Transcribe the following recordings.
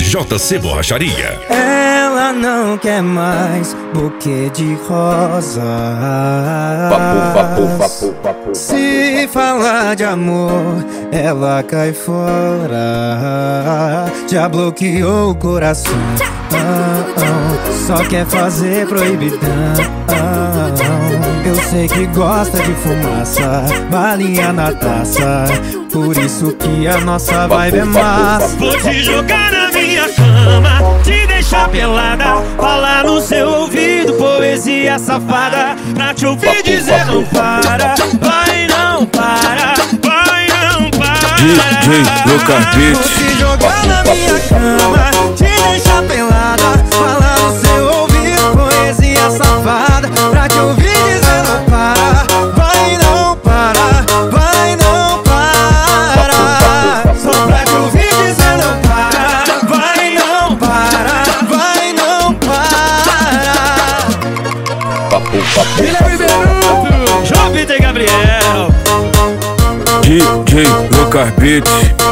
JC Borracharia. Ela não quer mais buquê de rosa. Se falar de amor, ela cai fora. Já bloqueou o coração, só quer fazer proibidão. Eu sei que gosta de fumaça, balinha na taça, por isso que a nossa vibe é massa. Vou te jogar na minha cama, te deixar pelada, falar no seu ouvido poesia safada, pra te ouvir dizer não para, vai não para, vai não para. DJ Lucas Beat. Vou te jogar na minha cama, te deixar pelada, falar no seu ouvido poesia safada, pra te ouvir dizer não para, vai não para, vai não para. Só pra te ouvir dizer não para, vai não para, vai não para. Guilherme Beruto, João Vitor e Gabriel. DJ Lucas Beat.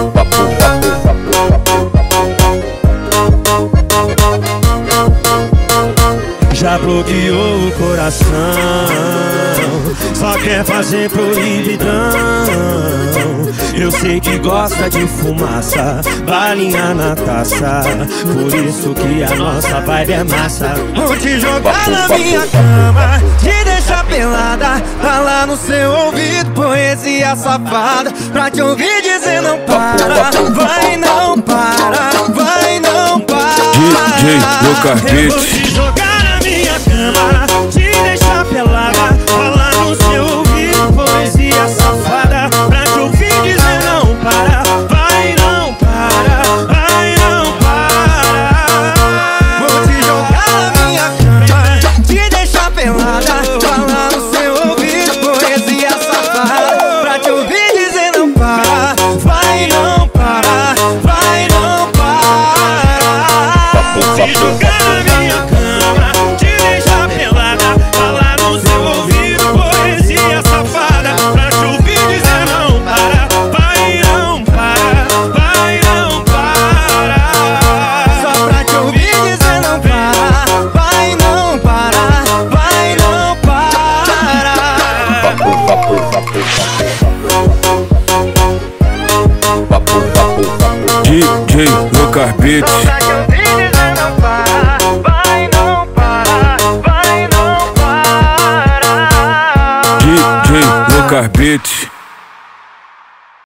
Já bloqueou o coração, só quer fazer proibidão. Eu sei que gosta de fumaça, balinha na taça, por isso que a nossa vibe é massa. Vou te jogar na minha cama, te deixar pelada, falar no seu ouvido poesia safada, pra te ouvir dizer não para, vai não para, vai não para. DJ Lucas Eu vou Beat. te jogar na minha cama, te deixar pelada, falar no seu ouvido poesia safada, pra te ouvir dizer não para, vai não para, vai não para. Vou te jogar na minha cama, te deixar pelada, falar no seu ouvido poesia safada, pra te ouvir dizer não para, vai não para, vai não para. Vou te jogar na minha cama, te deixar pelada, falar no seu ouvido poesia safada, pra te ouvir dizer não para, vai não para, vai não para. Só pra te ouvir dizer não para, vai não parar, vai não parar. DJ Lucas Beat. Só pra te ouvir dizer não para, vai não parar, vai não parar. DJ Lucas Beat.